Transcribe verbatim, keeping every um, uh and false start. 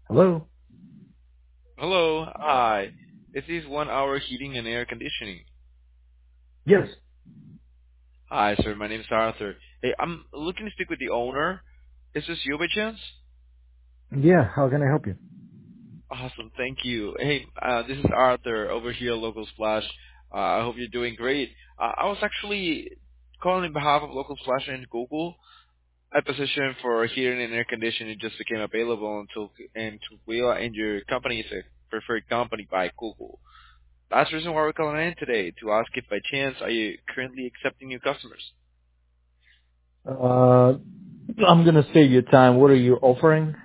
Hello? Hello, hi. This is One Hour Heating and Air Conditioning. Yes. Hi, sir. My name is Arthur. Hey, I'm looking to speak with the owner. Is this you by chance? Yeah, how can I help you? Awesome. Thank you. Hey, uh, this is Arthur over here at Local Splash. Uh, I hope you're doing great. Uh, I was actually calling on behalf of Local Splash and Google. A position for heating and air conditioning just became available until and we are and your company is a preferred company by Google. That's the reason why we're calling in today, to ask if by chance are you currently accepting new customers. Uh, I'm gonna save your time. What are you offering?